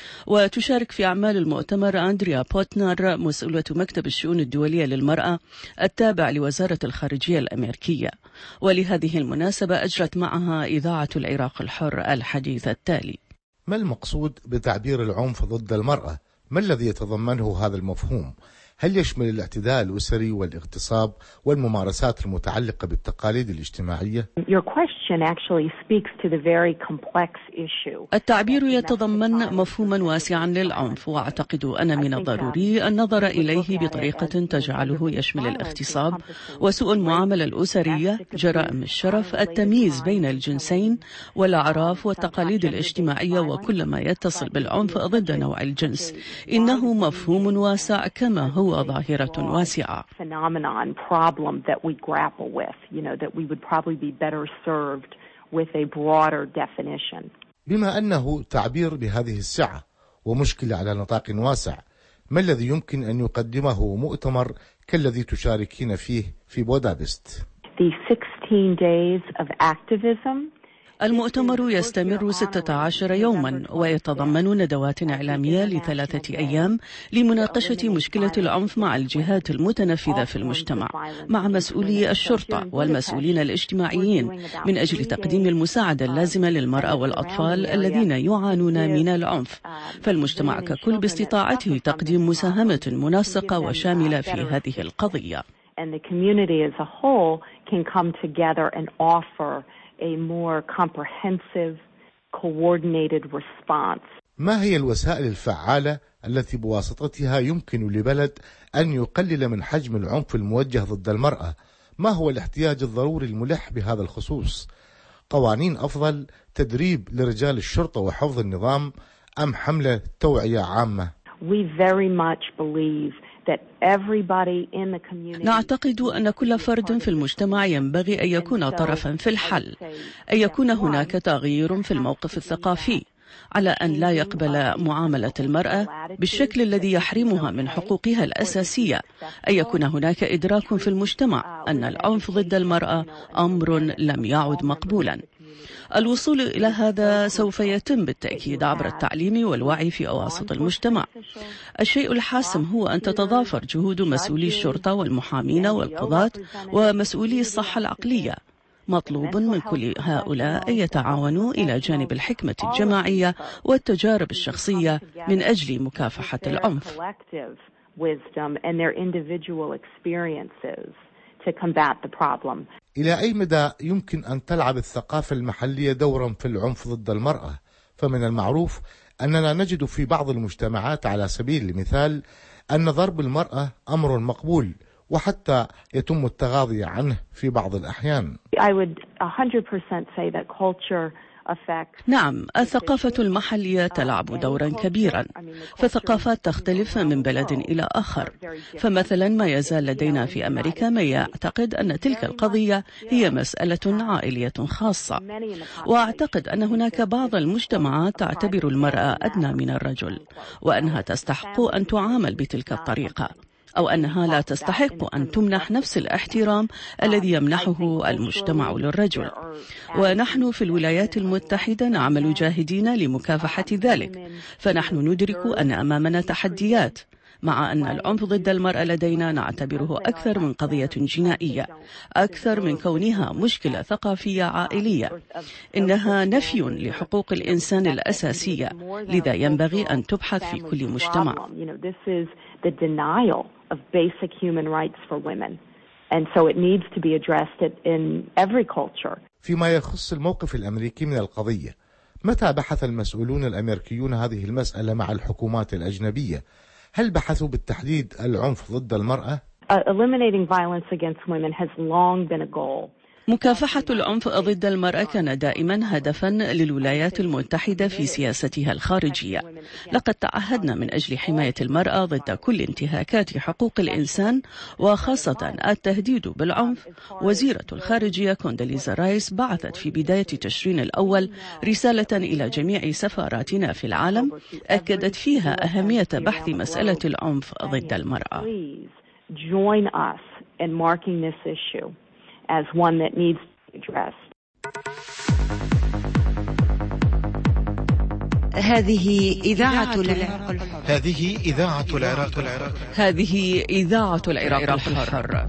وتشارك في أعمال المؤتمر أندريا بوتنر، مسؤولة مكتب الشؤون الدولية للمرأة التابع لوزارة الخارجية الأمريكية. ولهذه المناسبة أجرت معها إذاعة العراق الحر الحديث التالي: ما المقصود بتعبير العنف ضد المرأة؟ ما الذي يتضمنه هذا المفهوم؟ هل يشمل الاعتدال الأسري والاغتصاب والممارسات المتعلقة بالتقاليد الاجتماعية؟ التعبير يتضمن مفهوما واسعا للعنف، وأعتقد أن من الضروري النظر إليه بطريقة تجعله يشمل الاغتصاب وسوء المعاملة الأسرية، جرائم الشرف، التمييز بين الجنسين، والأعراف والتقاليد الاجتماعية، وكل ما يتصل بالعنف ضد نوع الجنس. إنه مفهوم واسع كما هو ظاهرة واسعة. بما أنه تعبير بهذه السعة ومشكلة على نطاق واسع، ما الذي يمكن أن يقدمه مؤتمر كالذي تشاركين فيه في بودابست؟ المؤتمر يستمر 16 يوما ويتضمن ندوات إعلامية ل3 أيام لمناقشة مشكلة العنف مع الجهات المتنفذة في المجتمع، مع مسؤولي الشرطة والمسؤولين الاجتماعيين، من أجل تقديم المساعدة اللازمة للمرأة والأطفال الذين يعانون من العنف. فالمجتمع ككل باستطاعته تقديم مساهمة منسقة وشاملة في هذه القضية. a more comprehensive, coordinated response. ما هي الوسائل الفعالة التي بواسطتها يمكن لبلد أن يقلل من حجم العنف الموجه ضد المرأة؟ ما هو الاحتياج الضروري الملح بهذا الخصوص؟ قوانين أفضل، تدريب لرجال الشرطة وحفظ النظام، أم حملة توعية عامة؟ We very much believe that everybody in the community. نعتقد أن كل فرد في المجتمع ينبغي أن يكون طرفا في الحل، أن يكون هناك تغيير في الموقف الثقافي على أن لا يقبل معاملة المرأة بالشكل الذي يحرمها من حقوقها الأساسية، أن يكون هناك إدراك في المجتمع أن العنف ضد المرأة أمر لم يعد مقبولا. الوصول إلى هذا سوف يتم بالتأكيد عبر التعليم والوعي في أواسط المجتمع. الشيء الحاسم هو أن تتضافر جهود مسؤولي الشرطة والمحامين والقضاة ومسؤولي الصحة العقلية. مطلوب من كل هؤلاء أن يتعاونوا إلى جانب الحكمة الجماعية والتجارب الشخصية من أجل مكافحة العنف. إلى أي مدى يمكن أن تلعب الثقافة المحلية دورا في العنف ضد المرأة؟ فمن المعروف أننا نجد في بعض المجتمعات على سبيل المثال أن ضرب المرأة أمر مقبول وحتى يتم التغاضي عنه في بعض الأحيان. نعم، الثقافة المحلية تلعب دورا كبيرا، فالثقافات تختلف من بلد إلى آخر. فمثلا ما يزال لدينا في أمريكا من يعتقد أن تلك القضية هي مسألة عائلية خاصة، وأعتقد أن هناك بعض المجتمعات تعتبر المرأة أدنى من الرجل وأنها تستحق أن تعامل بتلك الطريقة، أو أنها لا تستحق أن تمنح نفس الاحترام الذي يمنحه المجتمع للرجل. ونحن في الولايات المتحدة نعمل جاهدين لمكافحة ذلك، فنحن ندرك أن أمامنا تحديات، مع أن العنف ضد المرأة لدينا نعتبره أكثر من قضية جنائية، أكثر من كونها مشكلة ثقافية عائلية. إنها نفي لحقوق الإنسان الأساسية، لذا ينبغي أن تبحث في كل مجتمع. of basic human rights for women, and so it needs to be addressed in every culture. فيما يخص الموقف الأمريكي من القضية، متى بحث المسؤولون الأمريكيون هذه المسألة مع الحكومات الأجنبية؟ هل بحثوا بالتحديد العنف ضد المرأة؟ Eliminating violence against women has long been a goal. مكافحة العنف ضد المرأة كان دائما هدفا للولايات المتحدة في سياستها الخارجية. لقد تعهدنا من أجل حماية المرأة ضد كل انتهاكات حقوق الإنسان، وخاصة التهديد بالعنف. وزيرة الخارجية كونداليزا رايس بعثت في بداية تشرين الأول رسالة إلى جميع سفاراتنا في العالم أكدت فيها أهمية بحث مسألة العنف ضد المرأة. As one that needs to be addressed. هذه إذاعة العراق الحر. هذه إذاعة العراق الحر. هذه إذاعة العراق الحر.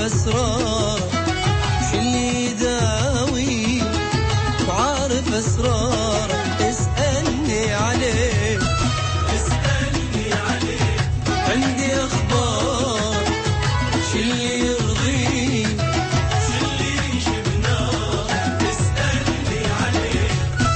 أسرار اللي يداوي وعارف أسرار اسألني عليه اسألني عليه عندي أخبار اللي يرضي اللي يجبنا اسألني عليه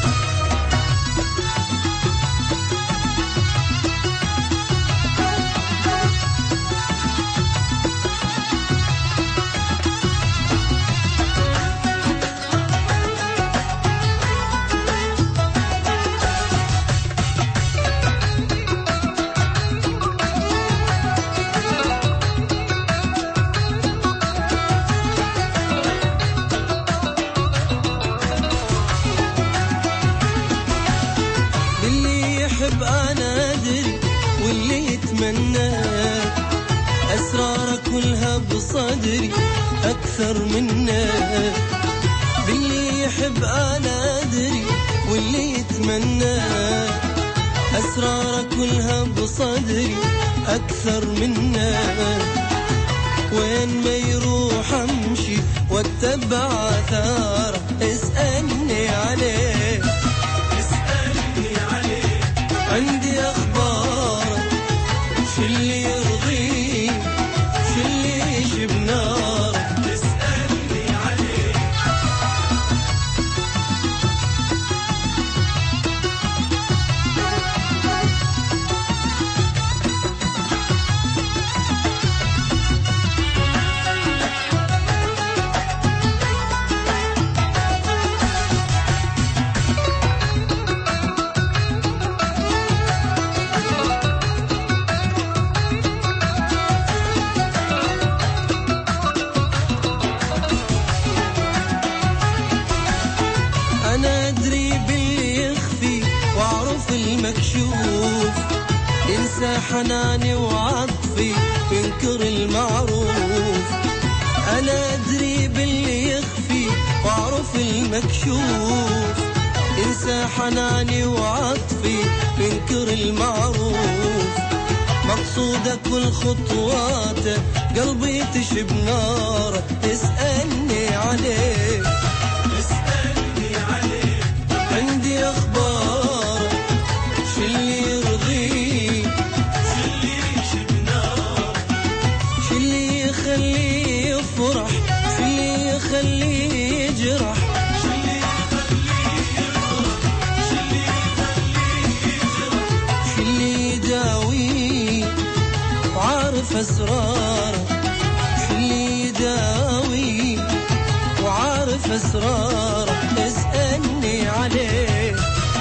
أسرار كلها بصدري أكثر منه باللي يحب أنا أدري واللي يتمنى أسرار كلها بصدري أكثر منه وين ما يروح أمشي واتبع آثاره اسألني عليه اسألني عليه عندي أخبار شو اللي يرضي شو اللي يجيب نار اسألني عليه المكشوف ينسى حناني وعطفي وينكر المعروف أنا أدري باللي يخفي وأعرف المكشوف ينسى حناني وعطفي وينكر المعروف مقصودك كل خطواته قلبي تشب نار اسألني عليه اسألني عليه عندي أخبار شو اللي يرضي شو اللي يجيب نار شو اللي يخليه يفرح شو اللي يخليه يجرح شو اللي يخليه يفرح شو اللي يخليه يجرح شو اللي يداوي وعارف أسراره شو اللي يداوي وعارف أسراره اسألني عليه.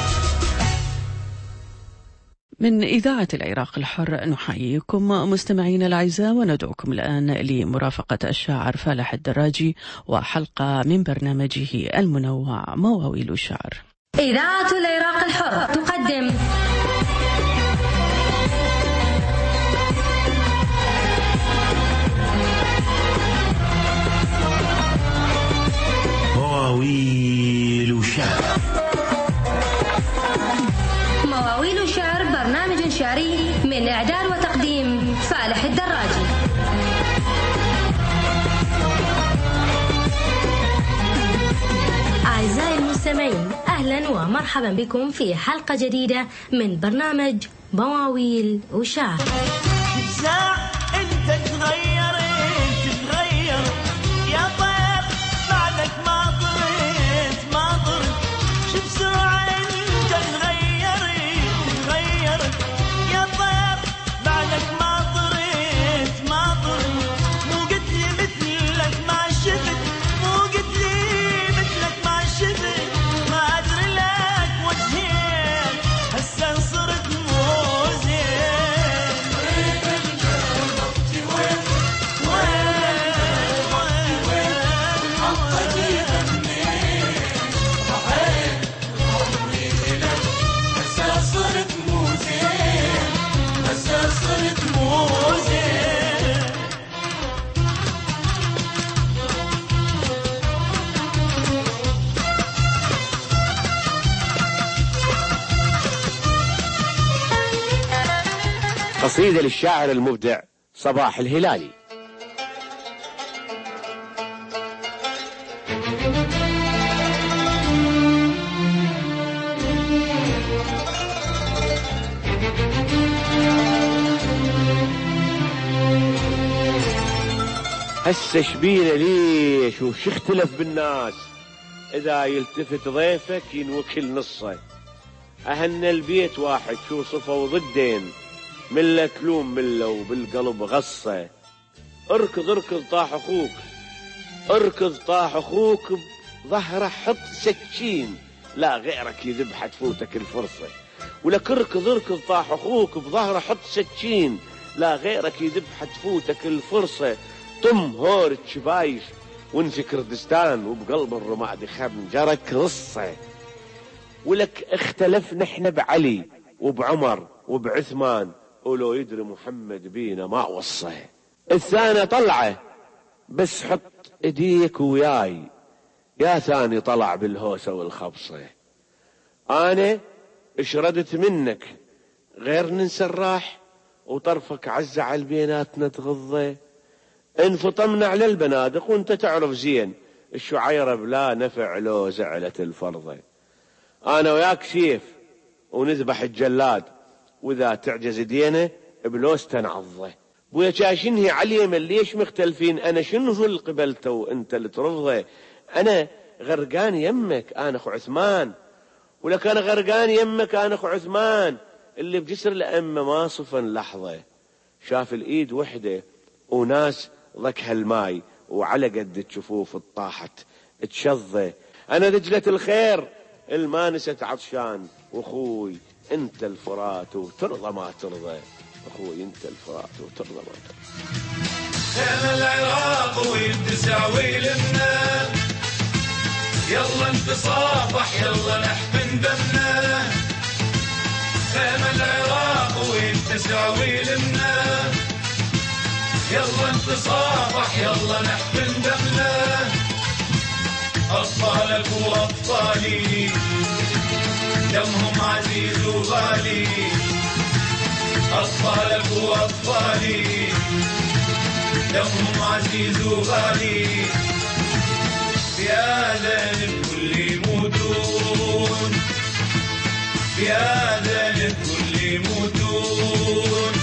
من إذاعة العراق الحر نحييكم مستمعين الأعزاء وندعوكم الآن لمرافقة الشاعر فالح الدراجي وحلقة من برنامجه المنوع مواويل الشعر. إذاعة العراق الحر تقدم مواويل الشعر. مواويل الشعر برنامج شعري من إعداد وتقديم فالح الدراجي. أعزائي المستمعين أهلا ومرحبا بكم في حلقة جديدة من برنامج مواويل الشعر. انت تغير يا طير بعدك ما طرت شوف سرعة انت تغير يا طير بعدك ما طرت مو قلت لي مثلك ما شفت مو قلت لي مثلك ما شفت ما ادري لك وجهين هسه صرت مو زين قصيدة للشاعر المبدع صباح الهلالي. هسه شبينا ليش وش اختلف بالناس؟ إذا يلتفت ضيفك ينوكل نصه. أهن البيت واحد شو صفوا ضدين، ملة تلوم ملة وبالقلب غصة. اركض اركض طاح أخوك، اركض طاح أخوك بظهره حط سكين، لا غيرك يذبح تفوتك الفرصة. ولك اركض اركض طاح أخوك بظهره حط سكين، لا غيرك يذبح تفوتك الفرصة. طم هورة شبايش وانفي كردستان وبقلب الرماد خنجرك رصة. ولك اختلف نحن بعلي وبعمر وبعثمان، ولو يدري محمد بينا ما وصى. الثاني طلعه بس حط ايديك وياي، يا ثاني طلع بالهوسة والخبصة. انا اشردت منك غير ننسى الراح، وطرفك عزعل بيناتنا تغضي. انفطمنا على البنادق وانت تعرف زين الشعيرة بلا نفع لو زعلت الفرضة. انا وياك سيف ونذبح الجلاد، واذا تعجز دينه بلوس تنعضه. بويا شاشنهي عليما ليش مختلفين؟ انا شنو اللي قبلته وانت اللي ترفضه؟ انا غرقان يمك انا اخو عثمان، ولك انا غرقان يمك انا اخو عثمان. اللي بجسر الأمة ما صفن لحظة، شاف الايد وحده وناس ضكها الماي، وعلى قد الجفوف الطاحت تشظه. انا دجلة الخير المانسة عطشان، واخوي انت الفرات وترضى ما ترضى. اخوي انت الفرات وترضى ما ترضى. خيم العراق ويتساوي لنا، يلا نتصافح يلا نحفن دمنا. خيم العراق ويتساوي لنا، يلا نتصافح يلا نحفن دمنا. أطفالك وأطفالي دمهم عزيز وغالي، أطفالك وأطفالي دمهم عزيز وغالي. بيادن الكل يموتون، بيادن الكل يموتون.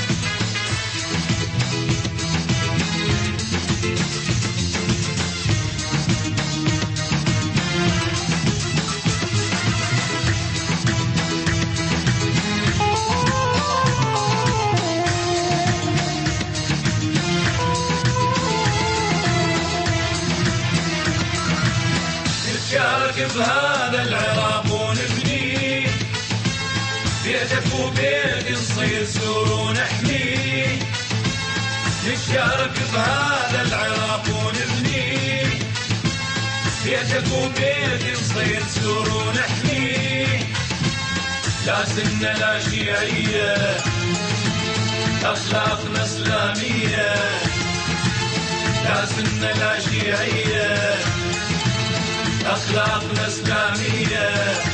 نشارك بهذا العراق ونبني، بيتك وبيتي نصير سور ونحمي. نشارك بهذا العراق ونبني، بيتك وبيتي نصير سور ونحمي. لا سنة لا شيعية أخلاقنا إسلامية، لا سنة لا شيعية أخلاقنا إسلامية.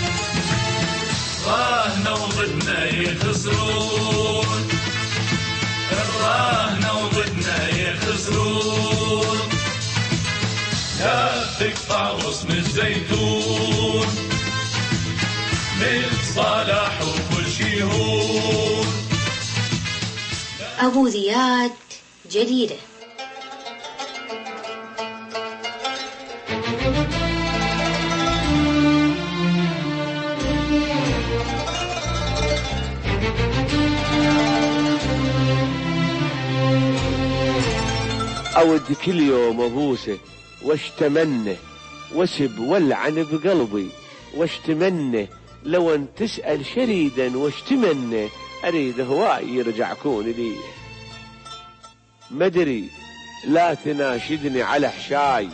راهنا وضدنا يخسرون، راهنا وضدنا يخسرون. لا تقطع غصن الزيتون نتصالح وكل شي هون. أبوذيات جديدة. أود كل يوم أبوسه واشتمنه وسب والعن بقلبي واشتمنه. لو أن تسأل شريدا واشتمنه، أريد هواي يرجع كون لي. مدري لا تناشدني على حشاي،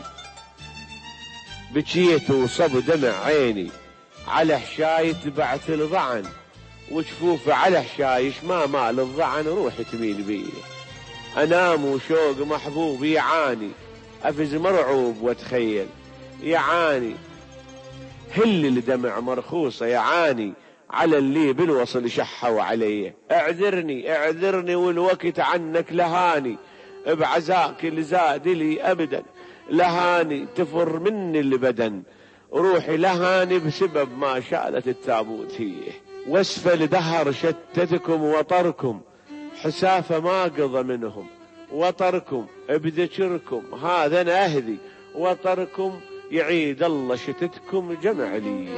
بكيت وصب دمع عيني على حشاي. تبعت الضعن وشفوف على حشايش، ما مال الضعن روحي تميل بيه. أنام وشوق محبوب يعاني، أفز مرعوب واتخيل يعاني. هل الدمع مرخوصة يعاني على اللي بالوصل شحوا علي. اعذرني اعذرني والوقت عنك لهاني، بعزاك اللي زاد لي أبدا، لهاني تفر مني البدن، روحي لهاني بسبب ما شالت التابوت هي. واسفل دهر شتتكم وطركم، حسافة ما قضى منهم، وطركم بذكركم هذا أنا أهدي، وطركم يعيد الله شتتكم جمع لي.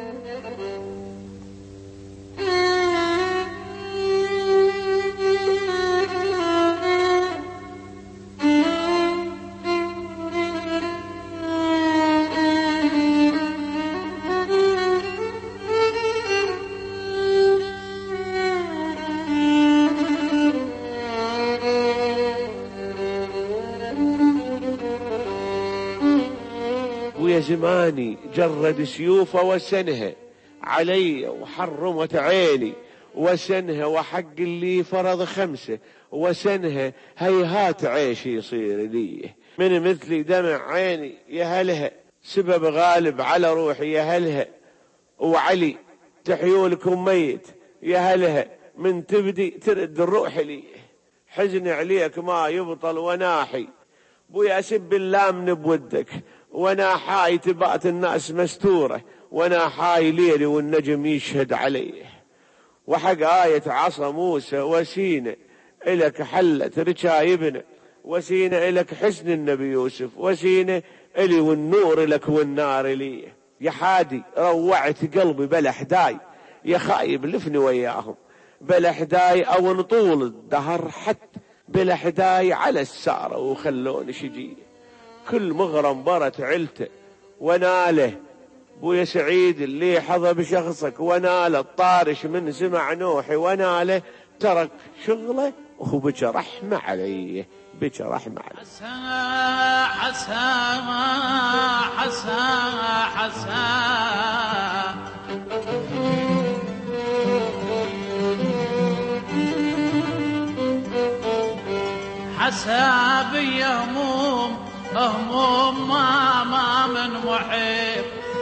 ويا زماني جرد سيوفه وسنها علي وحرمت عيني، وسنها وحق اللي فرض 5 وسنها هيهات عيشي يصير لي. من مثلي دمع عيني يا هلها، سبب غالب على روحي يا هلها، وعلي تحيولكم ميت يا هلها، من تبدي ترد الروح لي. حزن عليك ما يبطل وناحي، بويا سب اللام بودك، وانا حاي تبات الناس مستورة، وانا حاي ليلي والنجم يشهد عليه. وحق آية عصا موسى وسينة إلك حلت رجايبنا، وسينة إلك حسن النبي يوسف، وسينة إلي والنور لك والنار لي. يا حادي روعت قلبي بلا حداي، يا خايب لفني وياهم بلا حداي، أو نطول الدهر حتى بلا حداي على السارة وخلوني شجي. كل مغرم برت علته وناله، بويا سعيد اللي حظى بشخصك وناله، الطارش من سمع نوحي وناله، ترك شغله وبك رحمة عليه، بك رحمة عليه. حسا حسا بيهموم هموم ما من محب،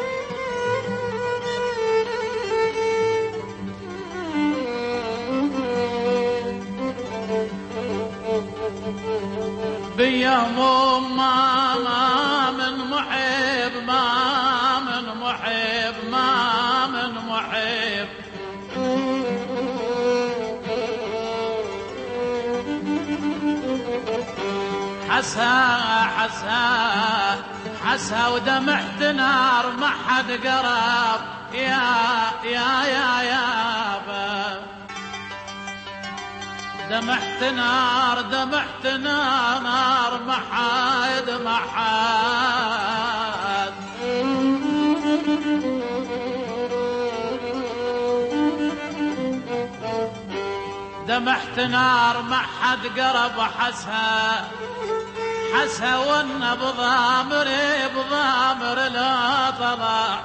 بيهموم ما من محب، ما من محب، ما من محب. حسا ودمعت نار ما حد قرب، يا دمعت نار ما حد دمعت نار ما حد قرب. حسا وانا بضامر لا طلع،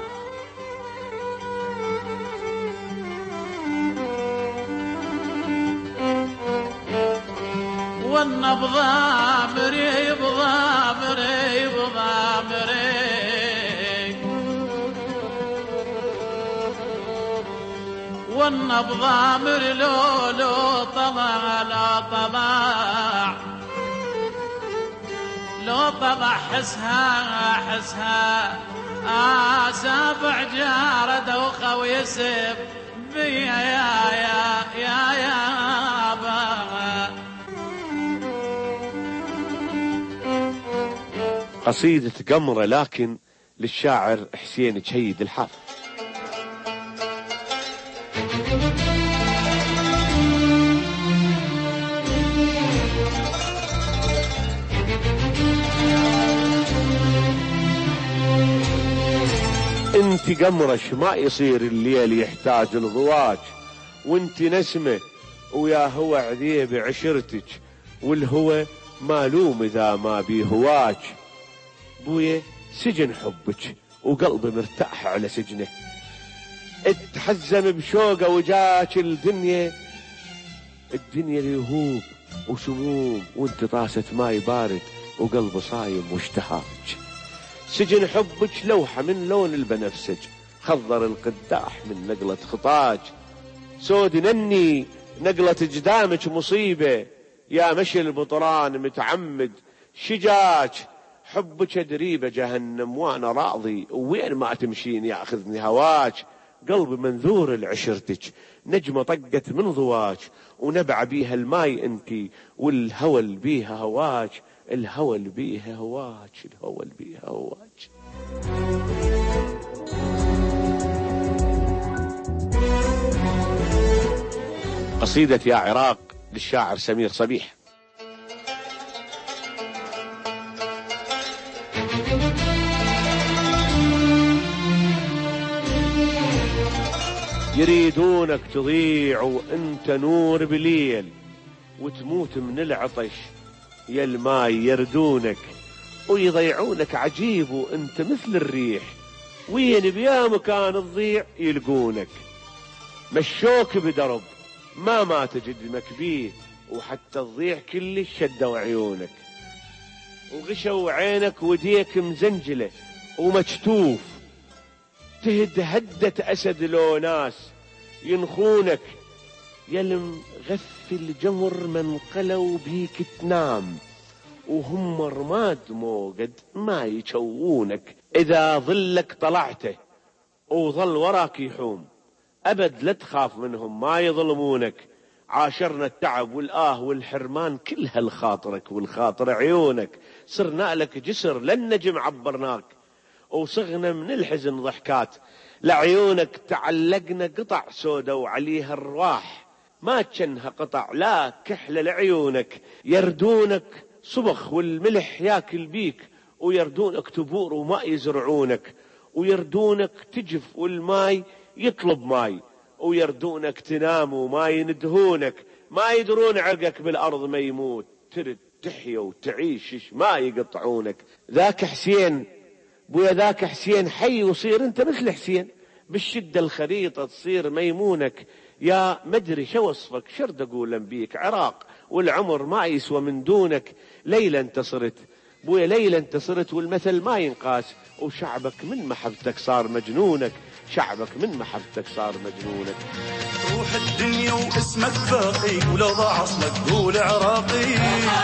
وانا بضامر وانا بضامر لو طلع لو طلع حسها سابع جار دوخه ويسب بيا يا قصيدة قمرة لكن للشاعر حسين جهيد الحافظ. انت قمرش ما يصير الليل يحتاج الضواج، وانت نسمة ويا هو عذيب عشرتك، والهوى مالوم اذا ما بيه هواج. بويا سجن حبك وقلبي مرتاح على سجنه، اتحزم بشوقه وجاك الدنيا ليهوب وسموم، وانت طاسة ماي بارد وقلبي صايم واشتهاك. سجن حبك لوحة من لون البنفسج، خضر القداح من نقلة خطاج. سود نني نقلة جدامك مصيبة، يا مشي البطران متعمد شجاج، حبك دريبة جهنم وانا راضي، وين ما تمشين ياخذني هواج. قلبي منذور العشرتك نجمة طقت من ضواج، ونبع بيها الماي انتي والهول بيها هواج. الهول بيها هواج، الهول بيها هواج. قصيدة يا عراق للشاعر سمير صبيح. يريدونك تضيع وانت نور بليل، وتموت من العطش يا الماي يردونك، ويضيعونك عجيب وانت مثل الريح، وين بيا مكان تضيع يلقونك. مشوك بدرب ما تجدمك بيه، وحتى تضيع كل شدوا عيونك، وغشوا عينك وديك مزنجلة ومكتوف، هدت أسد لو ناس ينخونك. يلم غث الجمر من قلوا بيك تنام، وهم رماد موقد ما يشوونك. إذا ظلك طلعته وظل وراك يحوم، أبد لا تخاف منهم ما يظلمونك. عاشرنا التعب والآه والحرمان كلها لخاطرك والخاطر عيونك. صرنا لك جسر لن نجم عبرناك، وصغنا من الحزن ضحكات. لعيونك تعلقنا قطع سودا وعليها الرواح، ما تشنها قطع لا كحلة لعيونك. يردونك صبخ والملح ياكل بيك، ويردونك تبور وما يزرعونك، ويردونك تجف والماي يطلب ماي، ويردونك تنام وما يندهونك. ما يدرون عرقك بالأرض ما يموت، ترد تحيا وتعيش ما يقطعونك. ذاك حسين بويا، ذاك حسين حي وصير انت مثل حسين، بالشدة الخريطة تصير ميمونك. يا مدري شو وصفك شرد اقول بيك عراق، والعمر ما يسوى من دونك. ليلة انتصرت بويا، ليلة انتصرت والمثل ما ينقاس، وشعبك من محبتك صار مجنونك. شعبك من محبتك صار مجنونك. روح الدنيا واسمك باقي، ولو ضاع اصلك قول عراقي.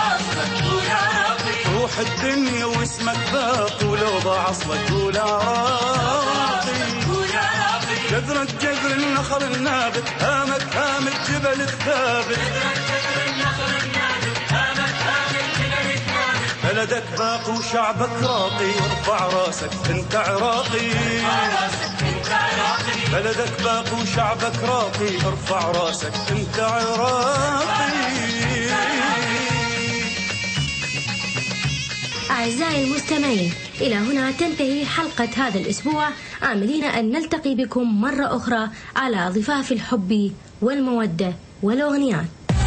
روح الدنيا واسمك باقي، ولو ضاع اصلك قول عراقي. جذرك جذر النخل النابت، هامك هام الجبل الثابت. بلدك باقي وشعبك راقي، ارفع راسك انت عراقي. بلدك باقي وشعبك راقي، ارفع راسك انت عراقي. أعزائي المستمعين، إلى هنا تنتهي حلقة هذا الأسبوع، آملين أن نلتقي بكم مرة أخرى على ضفاف الحب والمودة والأغنيات.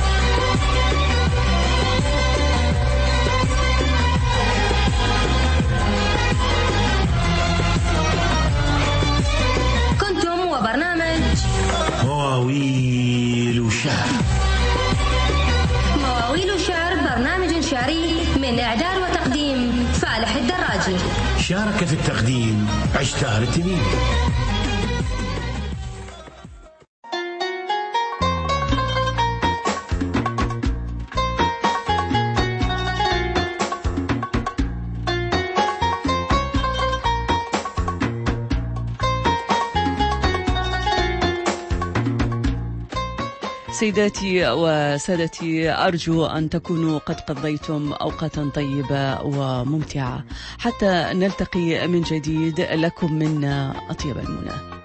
كنتم وبرنامج مواويل شعر. مواويل شعر برنامج شعري من إعداد وتقديم فالح الدراجي. شارك في التقديم عشتار التميمي. سيداتي وسادتي، أرجو أن تكونوا قد قضيتم أوقاتا طيبة وممتعة، حتى نلتقي من جديد. لكم منا أطيب المنى.